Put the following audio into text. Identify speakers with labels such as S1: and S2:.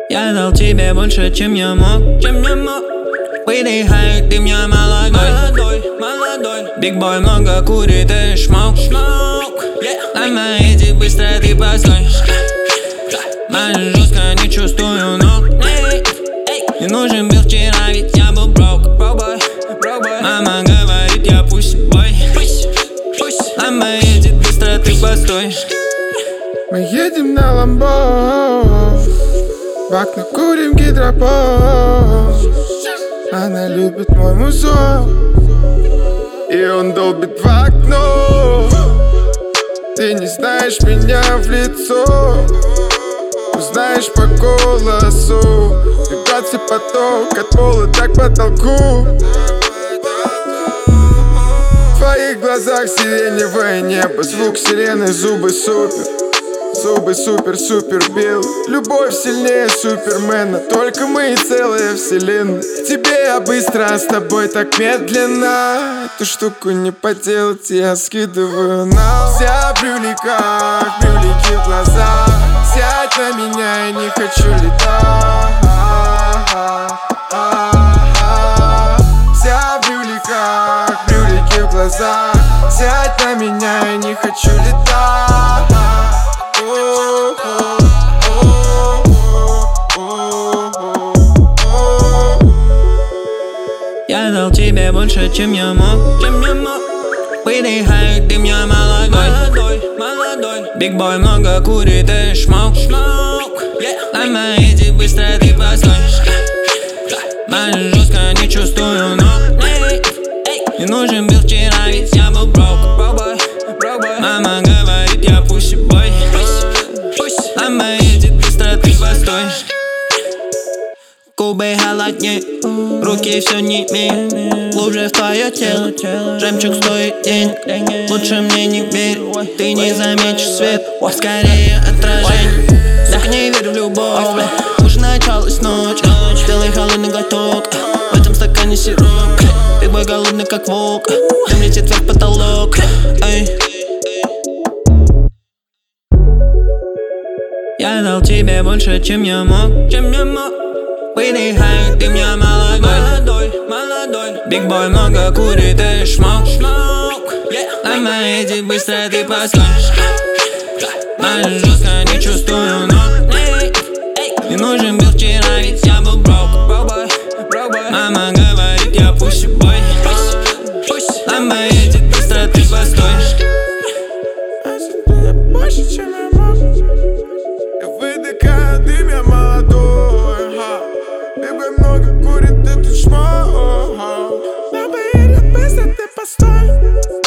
S1: Я дал тебе больше, чем я мог. Выдыхай, ты меня молодой. Биг бой много курит и шмок. На эти быстро ты постой. Мать жестко не чувствую ног. Не нужен был вчера, ведь я был брок. Мама говорит, я пусть-бой. Мама едет быстро, ты постой.
S2: Мы едем на ламбо, в окна курим гидропон. Она любит мой музон, и он долбит в окно. Ты не знаешь меня в лицо, узнаешь по голосу. Вибрация поток от пола так к потолку. В твоих глазах сиреневое небо, звук сирены, зубы супер. Зубы супер-супер бел. Любовь сильнее супермена, только мы и целая вселенная. К тебе я быстро, а с тобой так медленно. Эту штуку не поделать, я скидываю на. Вся в брюликах, брюлики в глазах. Сядь на меня, я не хочу летать. Вся в брюликах, брюлики в глазах. Сядь на меня, я не хочу летать.
S1: Я дал тебе больше, чем я мог. Выдыхай, ты меня молодой. Биг бой много курит и шмок. На эти быстро ты постой. Мать жестко не чувствую ног. Не нужен был вчера, ведь я был брок. Мама говорит, я пусть-бой. Мама едет быстро, ты постой. Губы холоднее, руки все не имеют. Глубже в твое тело, жемчуг стоит денег. Лучше мне не верь, ты не заметишь свет. Скорее отражение, так не верю в любовь. Уже началась ночь, сделай холодный глоток. В этом стакане сироп, биг бой голодный как волк. Дым летит вверх потолок. Я дал тебе больше, чем я мог. Выдыхай, ты меня молодой. Биг бой много курит и шмок. На эти быстро ты постой. Мать жестко не чувствую ног. Не нужен был вчера, ведь я был брок. Мама говорит, я пусть-бой. Мама едет быстро, ты постой.
S2: Больше, чем я мог. Я выдыхаю, ты меня молодой. Биг бой много курит, и тут шмок. Мама едет быстро, ты постой.